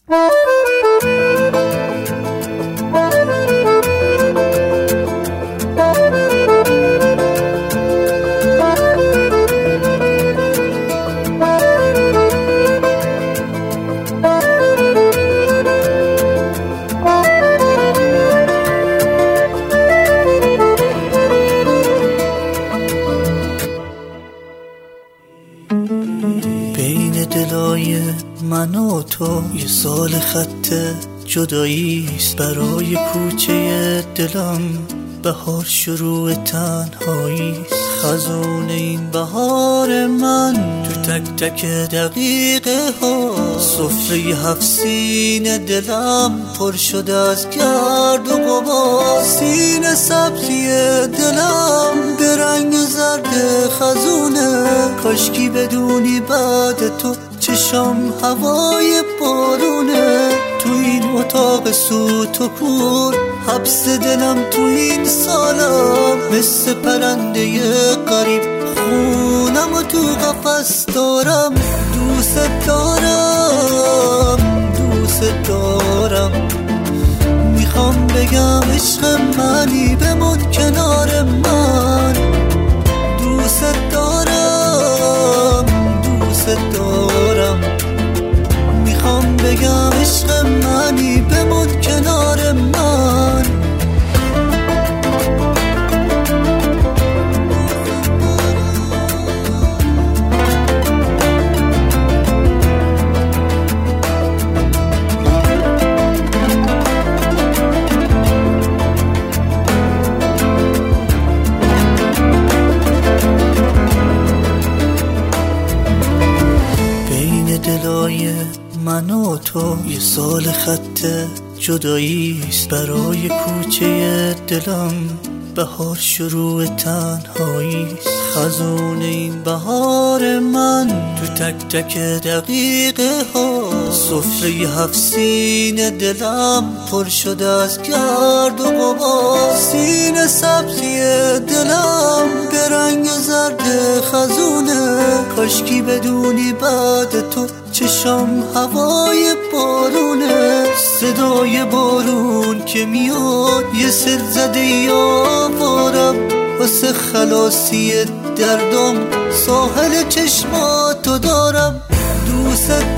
بین دلای من و تو یه سال خط جداییست، برای کوچه دلم بهار شروع تنهاییست. خزون این بهار من تو تک تک دقیقه ها، سفره 7 سینه دلم پر شده از گرد و غبار. سینه سبزی دلم به رنگ زرد خزونه، کاشکی بدونی بعد تو چشم هوای بارونه. تو این اتاق سوت و کور حبس دلم، تو این سالم مثل پرنده غریب خونم و تو قفس دارم. دوست دارم دوست دارم، میخوام بگم عشق منی بمون کنار من. دوست دارم دوست دارم، میخوام بگم عشق منی بمون کنار من. دلای من و تو یه سال خط جداییست، برای کوچه دلم بهار شروع تنهاییست. خزون این بهار من تو تک تک دقیقه ها، سفره 7 سینه دلم پر شده از گرد و غبار. سینه سبزی دلم به رنگ زرد خزونه، کاشکی بدونی بعد تو چشم هوای بارونه. صدای بارون که میاد یه سر زده یاوارم، واسه خلاصی دردم ساحل چشماتو دارم. دوست